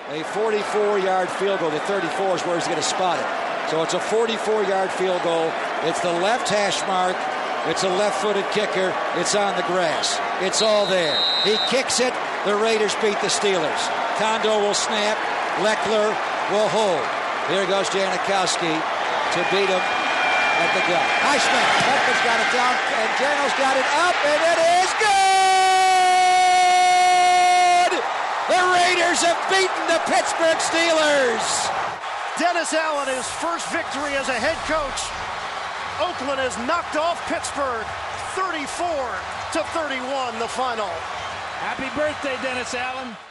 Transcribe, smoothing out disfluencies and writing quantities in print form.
a 44-yard field goal. The 34 is where he's going to spot it. So it's a 44-yard field goal. It's the left hash mark. It's a left-footed kicker. It's on the grass. It's all there. He kicks it. The Raiders beat the Steelers. Kondo will snap. Leckler will hold. Here goes Janikowski to beat him at the gun. High snap. Leckler's got it down, and Jano's got it up, and it is good! The Raiders have beaten the Pittsburgh Steelers! Dennis Allen, his first victory as a head coach. Oakland has knocked off Pittsburgh 34-31, the final. Happy birthday, Dennis Allen.